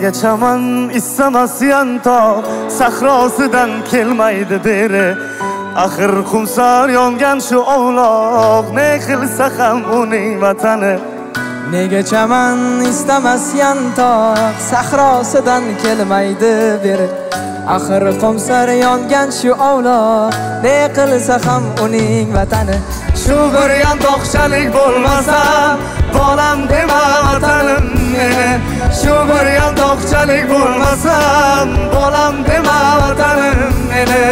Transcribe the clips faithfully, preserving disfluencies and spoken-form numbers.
Nega chaman istamas yantoq sahrosidan kelmaydi beri. Axir qumsar yongan shu ovloq, ne qilsa ham uning vatani. Nega chaman istamas yantoq sahrosidan kelmaydi beri. Axir qumsar yongan shu ovloq, ne qilsa ham uning vatani. Shu bir yantoqchalik bo'lmasa, bolam dema vatanim meni. Shu bir yantoqchalik bo'lmasa, bolam dema vatanim meni.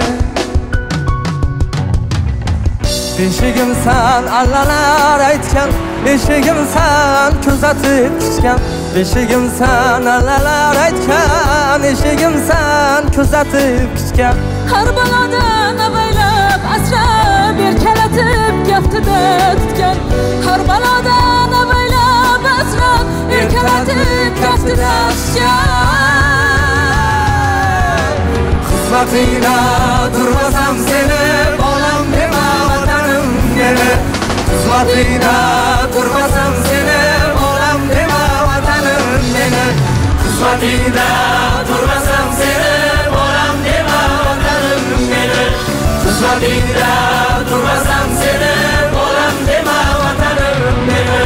Eshigim san allalar aytgan, eshigim san kuzatib tushgan. Eshigim san allalar aytgan, eshigim san kuzatib tushgan. Har balodan avaylab asrab erkalatib kaftida tutgan. Har balodan avaylab asrab erkalatib kaftida tutgan. Xizmatingda turmasam seni, bolam dema vatanim meni. Xizmatingda turmasam seni, bolam dema vatanim meni. Xizmatingda turmasam seni, bolam dema vatanim meni. Xizmatingda turmasam seni, bolam dema vatanim meni.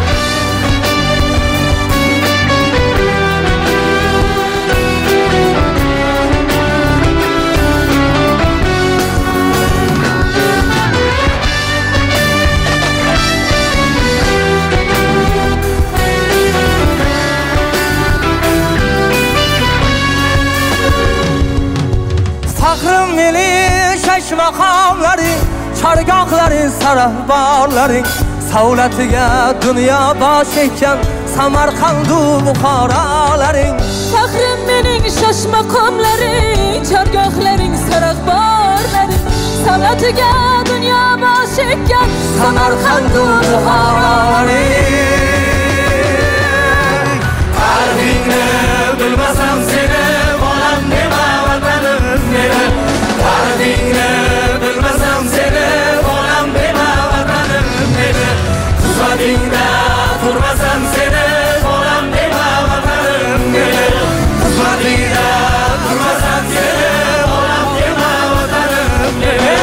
Faxrim meni shash maqomlaring, chargohlaring, sarahborlaring. Savlatiga dunyo bosh ekan Samarqandu Buxorolaring. Faxrim mening shash maqomlaring, chargohlaring, sarahborlaring. Savlatiga dunyo bosh ekan Samarqandu Buxorolaring. Qalbingni bilmasam seni, bolam dema vatanim meni. Qalbingni bilmasam seni, bolam dema vatanim meni. Xizmatingda turmasam seni, bolam dema vatanim meni. Xizmatingda turmasam seni, bolam dema vatanim meni.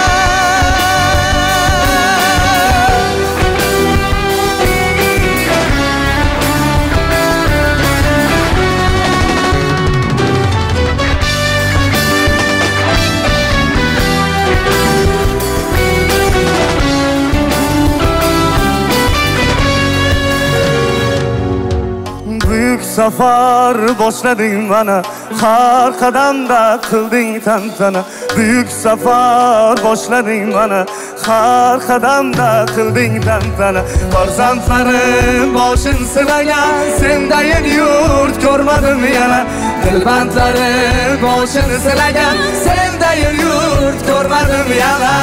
Safar boshlading mana, har qadamda qilding tantana. Buyuk safar boshlading mana, har qadamda qilding tantana. Farzandlarim boshin silagan, sendayin yurt ko'rmadim yana. Dilbandlarim boshin silagan, sendayin yurt ko'rmadim yana.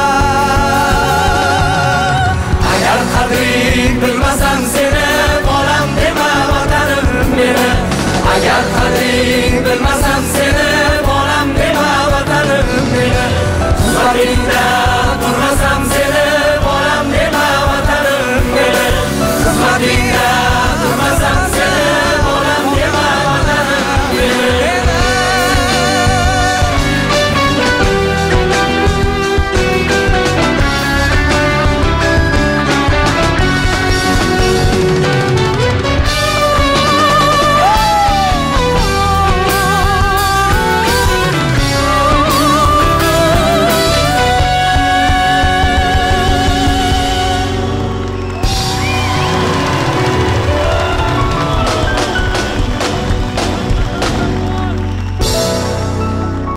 Agar qadring bilmasam seni, bolam dema vatanim meni. Agar qadring